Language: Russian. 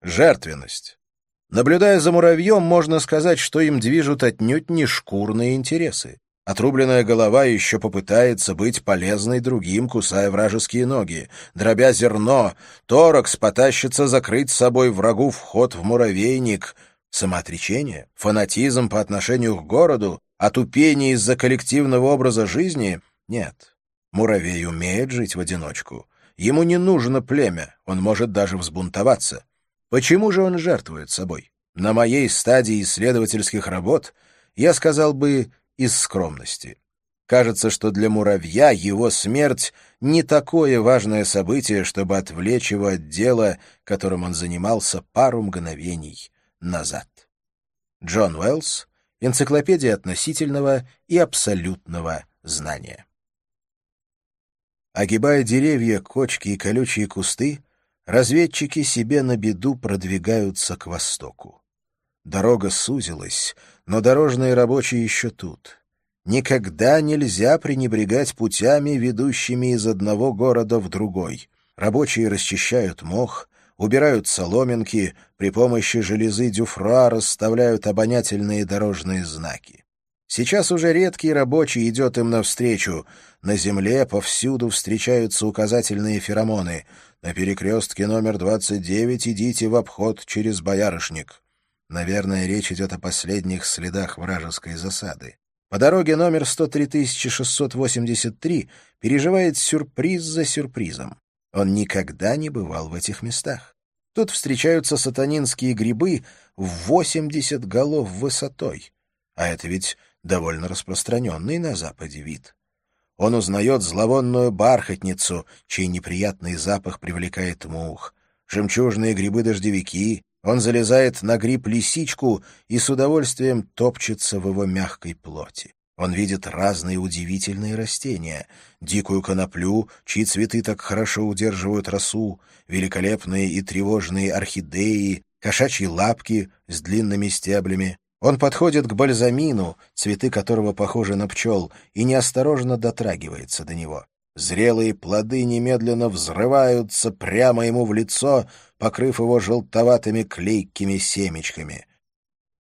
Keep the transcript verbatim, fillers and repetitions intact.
Жертвенность. Наблюдая за муравьем, можно сказать, что им движут отнюдь не шкурные интересы. Отрубленная голова еще попытается быть полезной другим, кусая вражеские ноги. Дробя зерно, торакс потащится закрыть с собой врагу вход в муравейник. Самоотречение, фанатизм по отношению к городу, отупение из-за коллективного образа жизни — нет. Муравей умеет жить в одиночку. Ему не нужно племя, он может даже взбунтоваться. Почему же он жертвует собой? На моей стадии исследовательских работ я сказал бы из скромности. Кажется, что для муравья его смерть не такое важное событие, чтобы отвлечь его от дела, которым он занимался пару мгновений назад. Джон Уэллс. Энциклопедия относительного и абсолютного знания. Огибая деревья, кочки и колючие кусты, разведчики себе на беду продвигаются к востоку. Дорога сузилась, но дорожные рабочие еще тут. Никогда нельзя пренебрегать путями, ведущими из одного города в другой. Рабочие расчищают мох, убирают соломинки, при помощи железы Дюфра расставляют обонятельные дорожные знаки. Сейчас уже редкий рабочий идет им навстречу. На земле повсюду встречаются указательные феромоны. На перекрестке номер двадцать девять идите в обход через Боярышник. Наверное, речь идет о последних следах вражеской засады. По дороге номер сто три тысячи шестьсот восемьдесят три переживает сюрприз за сюрпризом. Он никогда не бывал в этих местах. Тут встречаются сатанинские грибы в восемьдесят голов высотой. А это ведь довольно распространенный на Западе вид. Он узнает зловонную бархатницу, чей неприятный запах привлекает мух, жемчужные грибы-дождевики. Он залезает на гриб-лисичку и с удовольствием топчется в его мягкой плоти. Он видит разные удивительные растения, дикую коноплю, чьи цветы так хорошо удерживают росу, великолепные и тревожные орхидеи, кошачьи лапки с длинными стеблями. Он подходит к бальзамину, цветы которого похожи на пчел, и неосторожно дотрагивается до него. Зрелые плоды немедленно взрываются прямо ему в лицо, покрыв его желтоватыми клейкими семечками.